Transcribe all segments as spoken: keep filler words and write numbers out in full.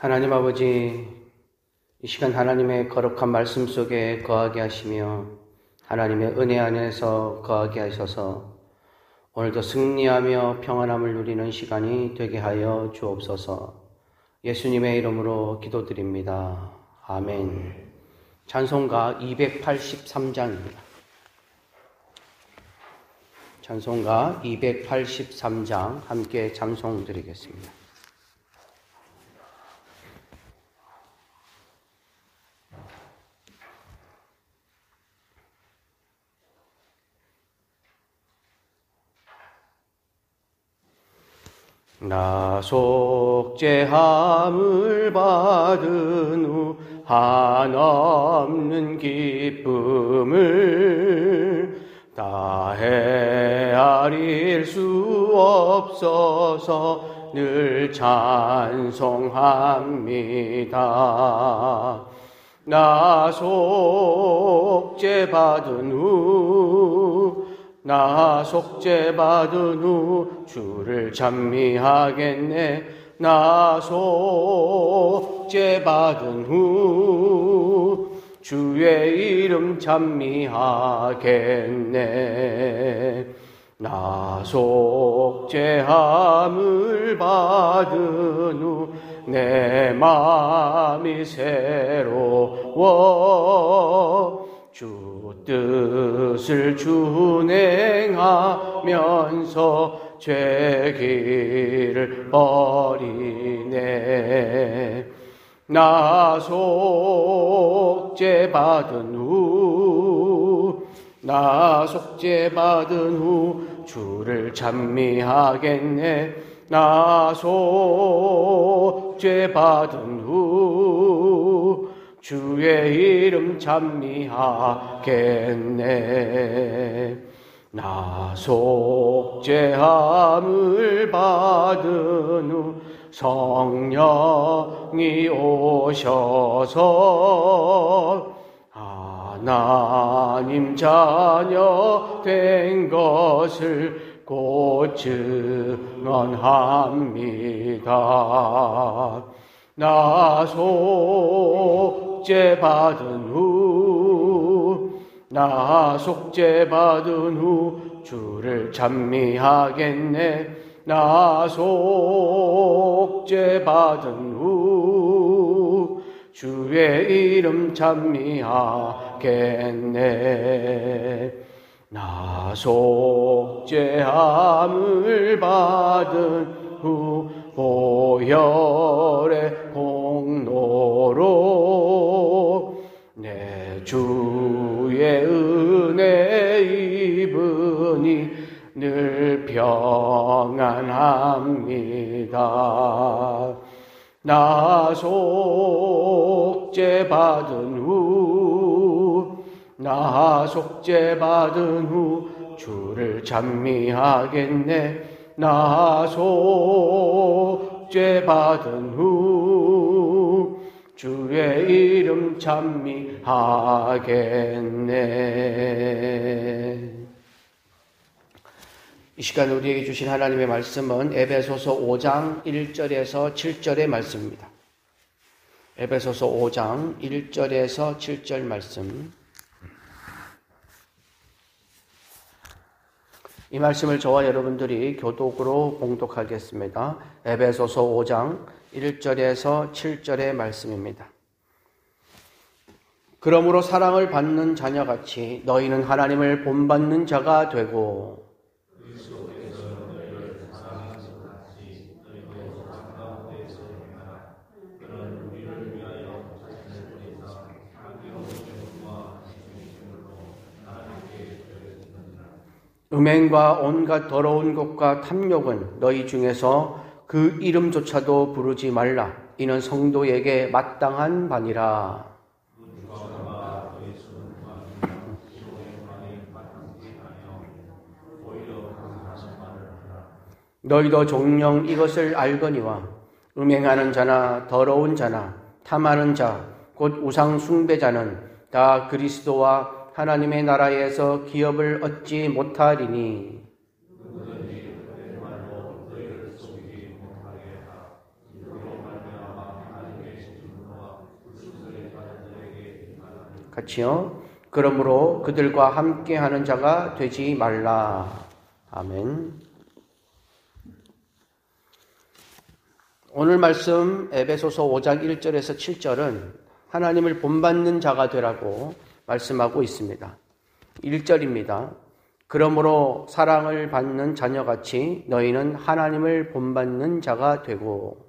하나님 아버지, 이 시간 하나님의 거룩한 말씀 속에 거하게 하시며 하나님의 은혜 안에서 거하게 하셔서 오늘도 승리하며 평안함을 누리는 시간이 되게 하여 주옵소서. 예수님의 이름으로 기도드립니다. 아멘. 찬송가 이백팔십삼 장입니다. 찬송가 이백팔십삼 장 함께 찬송 드리겠습니다. 나 속죄함을 받은 후 한없는 기쁨을 다 헤아릴 수 없어서 늘 찬송합니다. 나 속죄받은 후 나 속죄받은 후 주를 찬미하겠네. 나 속죄받은 후 주의 이름 찬미하겠네. 나 속죄함을 받은 후 내 마음이 새로워 주 뜻을 준행하면서 죄 길을 버리네. 나 속죄받은 후 나 속죄받은 후 주를 찬미하겠네. 나 속죄받은 후 주의 이름 찬미하겠네. 나 속죄함을 받은 후 성령이 오셔서 하나님 자녀 된 것을 곧 증언합니다. 나 속죄받은 후 나 속죄받은 후 주를 찬미하겠네. 나 속죄받은 후 주의 이름 찬미하겠네. 나 속죄함을 받은 후 보혈의 공로로 내 주의 은혜 입으니 늘 평안합니다. 나 속죄받은 후 나 속죄받은 후 주를 찬미하겠네. 나 속죄받은 후 주의 이름 찬미하겠네. 이 시간 우리에게 주신 하나님의 말씀은 에베소서 오 장 일 절에서 칠 절의 말씀입니다. 에베소서 오 장 일 절에서 칠 절 말씀. 이 말씀을 저와 여러분들이 교독으로 봉독하겠습니다. 에베소서 오 장 일 절에서 칠 절의 말씀입니다. 그러므로 사랑을 받는 자녀같이 너희는 하나님을 본받는 자가 되고 음행과 온갖 더러운 것과 탐욕은 너희 중에서 그 이름조차도 부르지 말라. 이는 성도에게 마땅한 바니라. 너희도 종령 이것을 알거니와 음행하는 자나 더러운 자나 탐하는 자 곧 우상 숭배자는 다 그리스도와 하나님의 나라에서 기업을 얻지 못하리니 같이요. 그러므로 그들과 함께하는 자가 되지 말라. 아멘. 오늘 말씀 에베소서 오 장 일 절에서 칠 절은 하나님을 본받는 자가 되라고 말씀하고 있습니다. 일 절입니다. 그러므로 사랑을 받는 자녀같이 너희는 하나님을 본받는 자가 되고.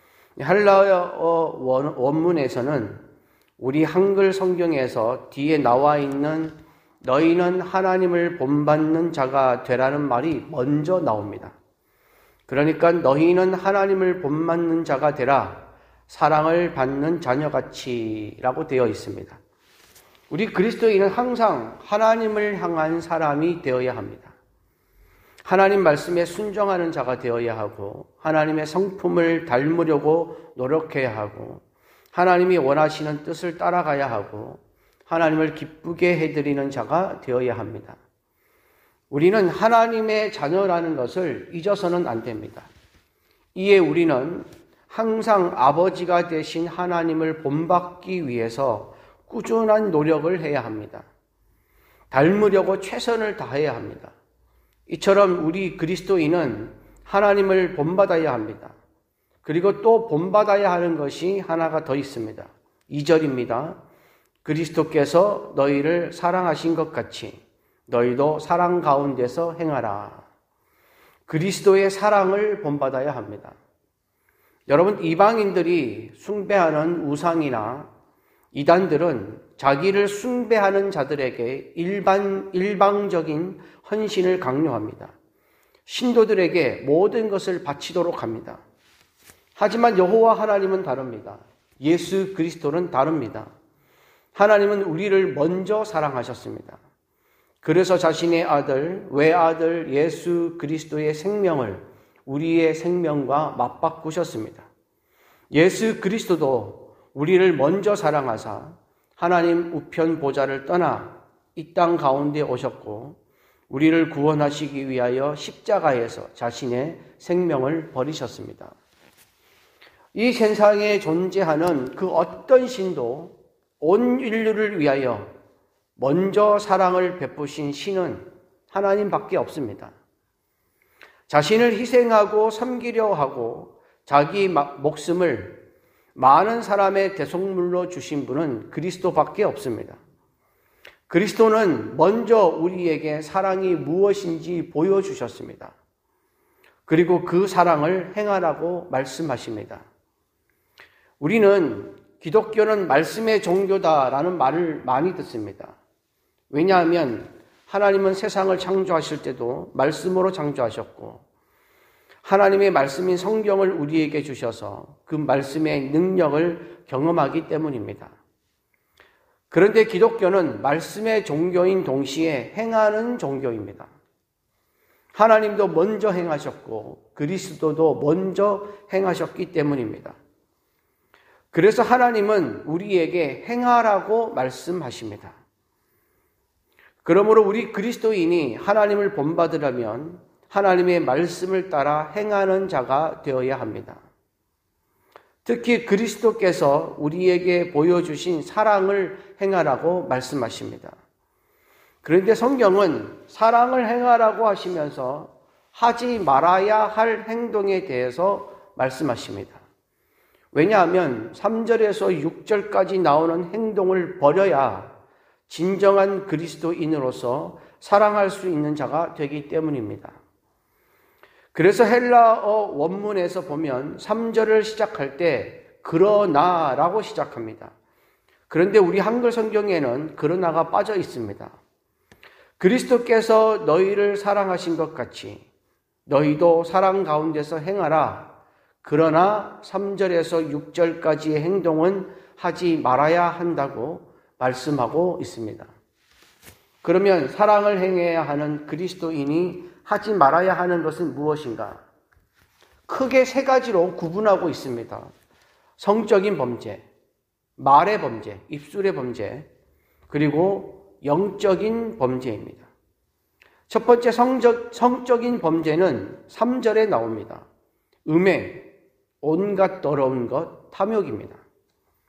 헬라어 원문에서는 우리 한글 성경에서 뒤에 나와 있는 너희는 하나님을 본받는 자가 되라는 말이 먼저 나옵니다. 그러니까 너희는 하나님을 본받는 자가 되라, 사랑을 받는 자녀같이라고 되어 있습니다. 우리 그리스도인은 항상 하나님을 향한 사람이 되어야 합니다. 하나님 말씀에 순종하는 자가 되어야 하고, 하나님의 성품을 닮으려고 노력해야 하고, 하나님이 원하시는 뜻을 따라가야 하고, 하나님을 기쁘게 해드리는 자가 되어야 합니다. 우리는 하나님의 자녀라는 것을 잊어서는 안 됩니다. 이에 우리는 항상 아버지가 되신 하나님을 본받기 위해서 꾸준한 노력을 해야 합니다. 닮으려고 최선을 다해야 합니다. 이처럼 우리 그리스도인은 하나님을 본받아야 합니다. 그리고 또 본받아야 하는 것이 하나가 더 있습니다. 이 절입니다. 그리스도께서 너희를 사랑하신 것 같이 너희도 사랑 가운데서 행하라. 그리스도의 사랑을 본받아야 합니다. 여러분, 이방인들이 숭배하는 우상이나 이단들은 자기를 숭배하는 자들에게 일반, 일방적인 헌신을 강요합니다. 신도들에게 모든 것을 바치도록 합니다. 하지만 여호와 하나님은 다릅니다. 예수 그리스도는 다릅니다. 하나님은 우리를 먼저 사랑하셨습니다. 그래서 자신의 아들, 외아들 예수 그리스도의 생명을 우리의 생명과 맞바꾸셨습니다. 예수 그리스도도 우리를 먼저 사랑하사 하나님 우편 보좌를 떠나 이 땅 가운데 오셨고, 우리를 구원하시기 위하여 십자가에서 자신의 생명을 버리셨습니다. 이 세상에 존재하는 그 어떤 신도 온 인류를 위하여 먼저 사랑을 베푸신 신은 하나님밖에 없습니다. 자신을 희생하고 섬기려 하고 자기 목숨을 많은 사람의 대속물로 주신 분은 그리스도밖에 없습니다. 그리스도는 먼저 우리에게 사랑이 무엇인지 보여주셨습니다. 그리고 그 사랑을 행하라고 말씀하십니다. 우리는 기독교는 말씀의 종교다라는 말을 많이 듣습니다. 왜냐하면 하나님은 세상을 창조하실 때도 말씀으로 창조하셨고, 하나님의 말씀인 성경을 우리에게 주셔서 그 말씀의 능력을 경험하기 때문입니다. 그런데 기독교는 말씀의 종교인 동시에 행하는 종교입니다. 하나님도 먼저 행하셨고 그리스도도 먼저 행하셨기 때문입니다. 그래서 하나님은 우리에게 행하라고 말씀하십니다. 그러므로 우리 그리스도인이 하나님을 본받으려면 하나님의 말씀을 따라 행하는 자가 되어야 합니다. 특히 그리스도께서 우리에게 보여주신 사랑을 행하라고 말씀하십니다. 그런데 성경은 사랑을 행하라고 하시면서 하지 말아야 할 행동에 대해서 말씀하십니다. 왜냐하면 삼 절에서 육 절까지 나오는 행동을 버려야 진정한 그리스도인으로서 사랑할 수 있는 자가 되기 때문입니다. 그래서 헬라어 원문에서 보면 삼 절을 시작할 때 그러나라고 시작합니다. 그런데 우리 한글 성경에는 그러나가 빠져 있습니다. 그리스도께서 너희를 사랑하신 것 같이 너희도 사랑 가운데서 행하라. 그러나 삼 절에서 육 절까지의 행동은 하지 말아야 한다고 말씀하고 있습니다. 그러면 사랑을 행해야 하는 그리스도인이 하지 말아야 하는 것은 무엇인가? 크게 세 가지로 구분하고 있습니다. 성적인 범죄, 말의 범죄, 입술의 범죄, 그리고 영적인 범죄입니다. 첫 번째 성적, 성적인 범죄는 삼 절에 나옵니다. 음행, 온갖 더러운 것, 탐욕입니다.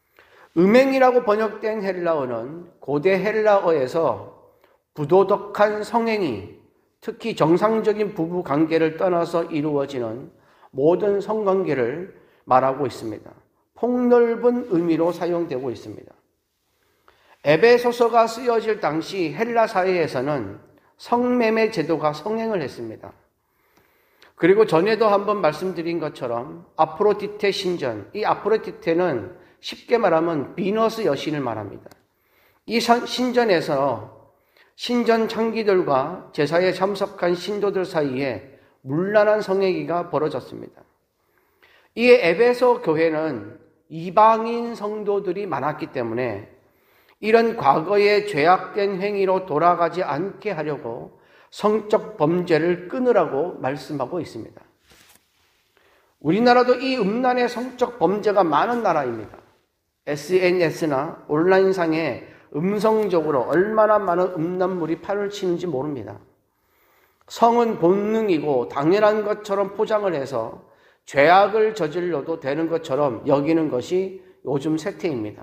음행이라고 번역된 헬라어는 고대 헬라어에서 부도덕한 성행위, 특히 정상적인 부부 관계를 떠나서 이루어지는 모든 성관계를 말하고 있습니다. 폭넓은 의미로 사용되고 있습니다. 에베소서가 쓰여질 당시 헬라 사회에서는 성매매 제도가 성행을 했습니다. 그리고 전에도 한번 말씀드린 것처럼 아프로디테 신전, 이 아프로디테는 쉽게 말하면 비너스 여신을 말합니다. 이 신전에서 신전 창기들과 제사에 참석한 신도들 사이에 문란한 성행위가 벌어졌습니다. 이에 에베소 교회는 이방인 성도들이 많았기 때문에 이런 과거의 죄악된 행위로 돌아가지 않게 하려고 성적 범죄를 끊으라고 말씀하고 있습니다. 우리나라도 이 음란의 성적 범죄가 많은 나라입니다. 에스엔에스나 온라인상에 음성적으로 얼마나 많은 음란물이 판을 치는지 모릅니다. 성은 본능이고 당연한 것처럼 포장을 해서 죄악을 저질러도 되는 것처럼 여기는 것이 요즘 세태입니다.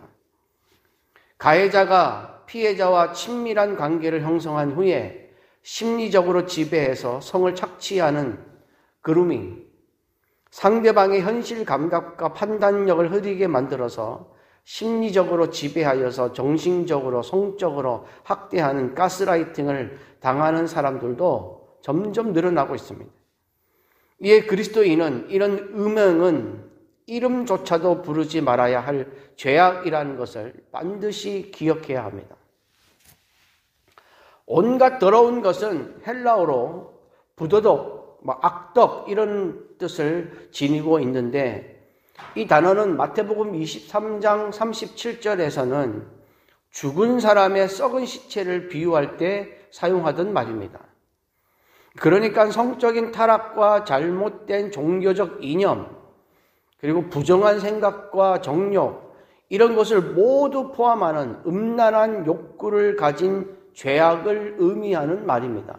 가해자가 피해자와 친밀한 관계를 형성한 후에 심리적으로 지배해서 성을 착취하는 그루밍, 상대방의 현실 감각과 판단력을 흐리게 만들어서 심리적으로 지배하여서 정신적으로, 성적으로 학대하는 가스라이팅을 당하는 사람들도 점점 늘어나고 있습니다. 이에 그리스도인은 이런 음행은 이름조차도 부르지 말아야 할 죄악이라는 것을 반드시 기억해야 합니다. 온갖 더러운 것은 헬라어로 부도덕, 악덕 이런 뜻을 지니고 있는데 이 단어는 마태복음 이십삼 장 삼십칠 절에서는 죽은 사람의 썩은 시체를 비유할 때 사용하던 말입니다. 그러니까 성적인 타락과 잘못된 종교적 이념, 그리고 부정한 생각과 정욕, 이런 것을 모두 포함하는 음란한 욕구를 가진 죄악을 의미하는 말입니다.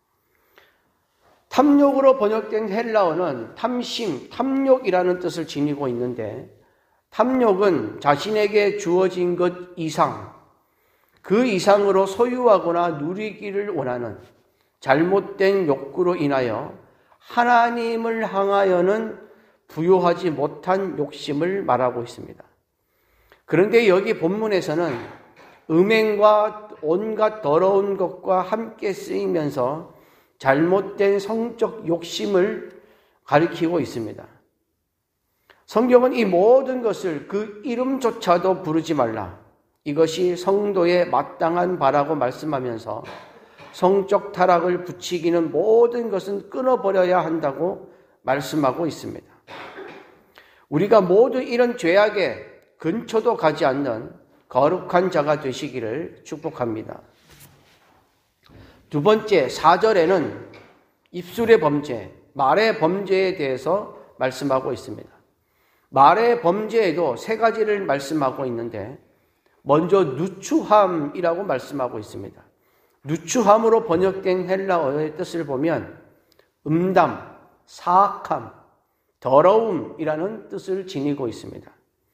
탐욕으로 번역된 헬라어는 탐심, 탐욕이라는 뜻을 지니고 있는데 탐욕은 자신에게 주어진 것 이상, 그 이상으로 소유하거나 누리기를 원하는 잘못된 욕구로 인하여 하나님을 향하여는 부요하지 못한 욕심을 말하고 있습니다. 그런데 여기 본문에서는 음행과 온갖 더러운 것과 함께 쓰이면서 잘못된 성적 욕심을 가리키고 있습니다. 성경은 이 모든 것을 그 이름조차도 부르지 말라, 이것이 성도의 마땅한 바라고 말씀하면서 성적 타락을 부추기는 모든 것은 끊어버려야 한다고 말씀하고 있습니다. 우리가 모두 이런 죄악에 근처도 가지 않는 거룩한 자가 되시기를 축복합니다. 두 번째, 사 절에는 입술의 범죄, 말의 범죄에 대해서 말씀하고 있습니다. 말의 범죄에도 세 가지를 말씀하고 있는데 먼저 누추함이라고 말씀하고 있습니다. 누추함으로 번역된 헬라어의 뜻을 보면 음담, 사악함, 더러움이라는 뜻을 지니고 있습니다.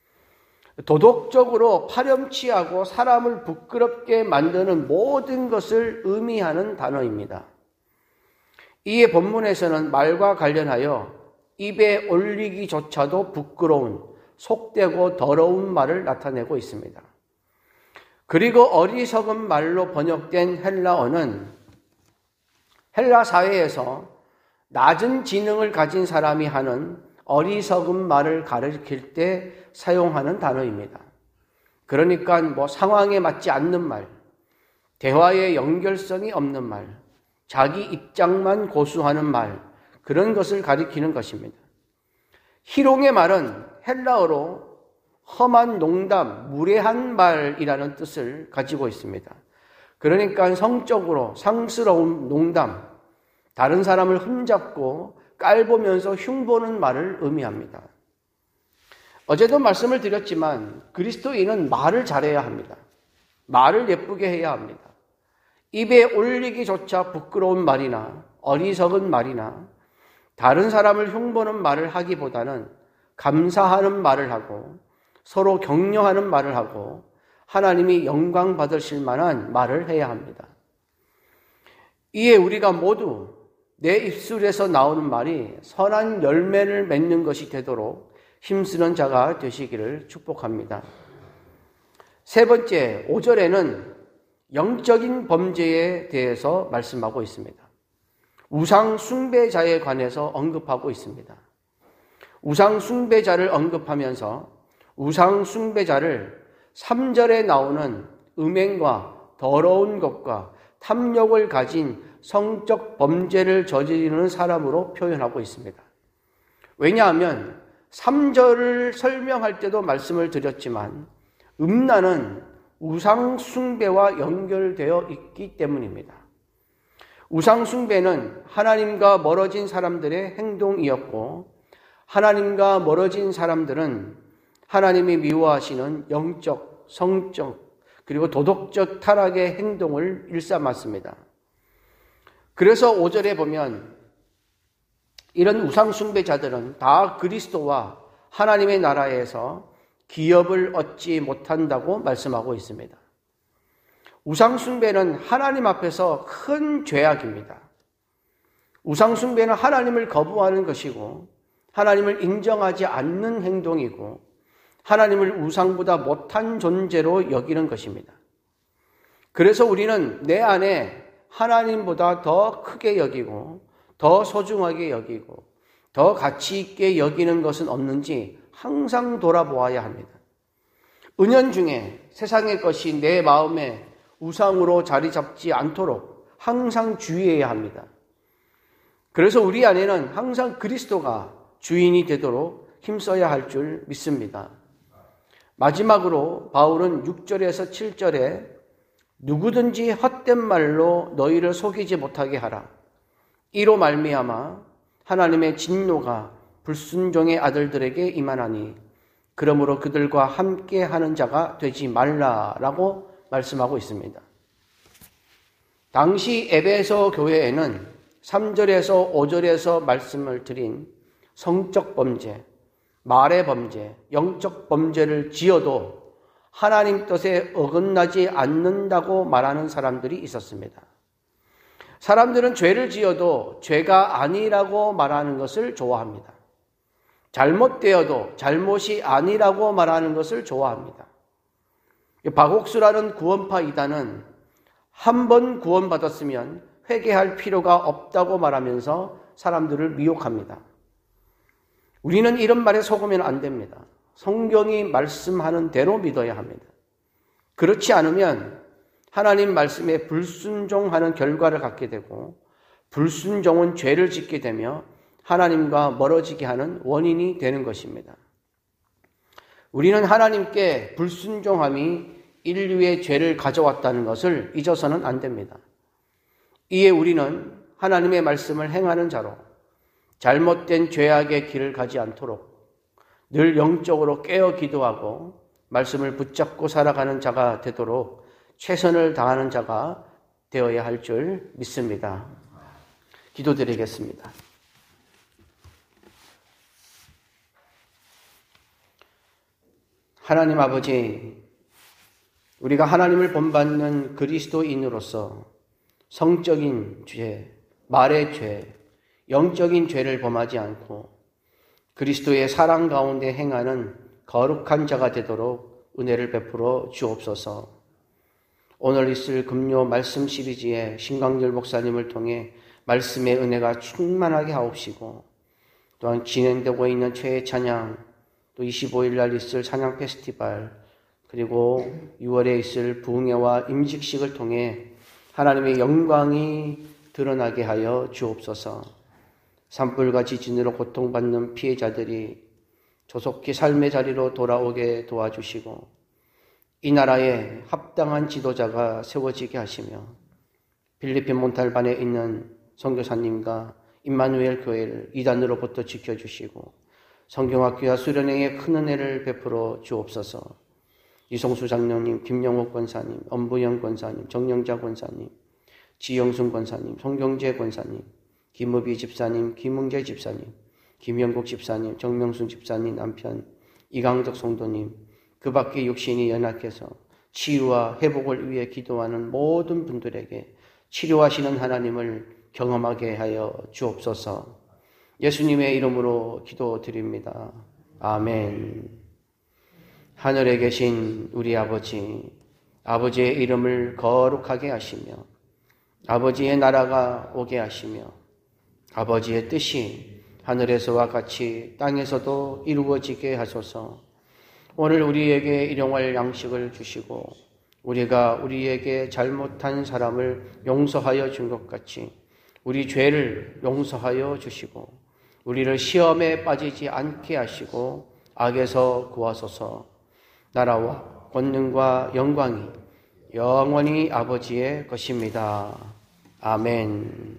도덕적으로 파렴치하고 사람을 부끄럽게 만드는 모든 것을 의미하는 단어입니다. 이에 본문에서는 말과 관련하여 입에 올리기조차도 부끄러운, 속되고 더러운 말을 나타내고 있습니다. 그리고 어리석은 말로 번역된 헬라어는 헬라 사회에서 낮은 지능을 가진 사람이 하는 어리석은 말을 가리킬 때 사용하는 단어입니다. 그러니까 뭐 상황에 맞지 않는 말, 대화의 연결성이 없는 말, 자기 입장만 고수하는 말, 그런 것을 가리키는 것입니다. 희롱의 말은 헬라어로 험한 농담, 무례한 말이라는 뜻을 가지고 있습니다. 그러니까 성적으로 상스러운 농담, 다른 사람을 흠잡고 깔보면서 흉보는 말을 의미합니다. 어제도 말씀을 드렸지만 그리스도인은 말을 잘해야 합니다. 말을 예쁘게 해야 합니다. 입에 올리기조차 부끄러운 말이나 어리석은 말이나 다른 사람을 흉보는 말을 하기보다는 감사하는 말을 하고 서로 격려하는 말을 하고 하나님이 영광 받으실 만한 말을 해야 합니다. 이에 우리가 모두 내 입술에서 나오는 말이 선한 열매를 맺는 것이 되도록 힘쓰는 자가 되시기를 축복합니다. 세 번째, 오 절에는 영적인 범죄에 대해서 말씀하고 있습니다. 우상 숭배자에 관해서 언급하고 있습니다. 우상 숭배자를 언급하면서 우상 숭배자를 삼 절에 나오는 음행과 더러운 것과 탐욕을 가진 성적 범죄를 저지르는 사람으로 표현하고 있습니다. 왜냐하면 삼 절을 설명할 때도 말씀을 드렸지만 음란은 우상 숭배와 연결되어 있기 때문입니다. 우상 숭배는 하나님과 멀어진 사람들의 행동이었고 하나님과 멀어진 사람들은 하나님이 미워하시는 영적, 성적, 그리고 도덕적 타락의 행동을 일삼았습니다. 그래서 오 절에 보면 이런 우상 숭배자들은 다 그리스도와 하나님의 나라에서 기업을 얻지 못한다고 말씀하고 있습니다. 우상 숭배는 하나님 앞에서 큰 죄악입니다. 우상 숭배는 하나님을 거부하는 것이고 하나님을 인정하지 않는 행동이고 하나님을 우상보다 못한 존재로 여기는 것입니다. 그래서 우리는 내 안에 하나님보다 더 크게 여기고 더 소중하게 여기고 더 가치 있게 여기는 것은 없는지 항상 돌아보아야 합니다. 은연중에 세상의 것이 내 마음에 우상으로 자리 잡지 않도록 항상 주의해야 합니다. 그래서 우리 안에는 항상 그리스도가 주인이 되도록 힘써야 할 줄 믿습니다. 마지막으로 바울은 육 절에서 칠 절에 누구든지 헛된 말로 너희를 속이지 못하게 하라. 이로 말미암아 하나님의 진노가 불순종의 아들들에게 임하나니 그러므로 그들과 함께 하는 자가 되지 말라라고 말씀하고 있습니다. 당시 에베소 교회에는 삼 절에서 오 절에서 말씀을 드린 성적 범죄, 말의 범죄, 영적 범죄를 지어도 하나님 뜻에 어긋나지 않는다고 말하는 사람들이 있었습니다. 사람들은 죄를 지어도 죄가 아니라고 말하는 것을 좋아합니다. 잘못되어도 잘못이 아니라고 말하는 것을 좋아합니다. 박옥수라는 구원파 이단은 한 번 구원받았으면 회개할 필요가 없다고 말하면서 사람들을 미혹합니다. 우리는 이런 말에 속으면 안 됩니다. 성경이 말씀하는 대로 믿어야 합니다. 그렇지 않으면 하나님 말씀에 불순종하는 결과를 갖게 되고 불순종은 죄를 짓게 되며 하나님과 멀어지게 하는 원인이 되는 것입니다. 우리는 하나님께 불순종함이 인류의 죄를 가져왔다는 것을 잊어서는 안 됩니다. 이에 우리는 하나님의 말씀을 행하는 자로 잘못된 죄악의 길을 가지 않도록 늘 영적으로 깨어 기도하고 말씀을 붙잡고 살아가는 자가 되도록 최선을 다하는 자가 되어야 할 줄 믿습니다. 기도드리겠습니다. 하나님 아버지, 우리가 하나님을 본받는 그리스도인으로서 성적인 죄, 말의 죄, 영적인 죄를 범하지 않고 그리스도의 사랑 가운데 행하는 거룩한 자가 되도록 은혜를 베풀어 주옵소서. 오늘 있을 금요 말씀 시리즈에 신광열 목사님을 통해 말씀의 은혜가 충만하게 하옵시고 또한 진행되고 있는 최애 찬양, 또 이십오 일 날 있을 찬양 페스티벌, 그리고 유월에 있을 부흥회와 임직식을 통해 하나님의 영광이 드러나게 하여 주옵소서. 산불과 지진으로 고통받는 피해자들이 조속히 삶의 자리로 돌아오게 도와주시고 이 나라에 합당한 지도자가 세워지게 하시며 필리핀 몬탈반에 있는 선교사님과 임마누엘 교회를 이단으로부터 지켜주시고 성경학교와 수련회에 큰 은혜를 베풀어 주옵소서. 이성수 장로님, 김영옥 권사님, 엄부영 권사님, 정영자 권사님, 지영순 권사님, 송경재 권사님, 김우비 집사님, 김웅재 집사님, 김영국 집사님, 정명순 집사님 남편, 이강덕 성도님, 그 밖에 육신이 연약해서 치유와 회복을 위해 기도하는 모든 분들에게 치료하시는 하나님을 경험하게 하여 주옵소서. 예수님의 이름으로 기도드립니다. 아멘. 하늘에 계신 우리 아버지, 아버지의 이름을 거룩하게 하시며 아버지의 나라가 오게 하시며 아버지의 뜻이 하늘에서와 같이 땅에서도 이루어지게 하소서. 오늘 우리에게 일용할 양식을 주시고 우리가 우리에게 잘못한 사람을 용서하여 준 것 같이 우리 죄를 용서하여 주시고 우리를 시험에 빠지지 않게 하시고 악에서 구하소서. 나라와 권능과 영광이 영원히 아버지의 것입니다. 아멘.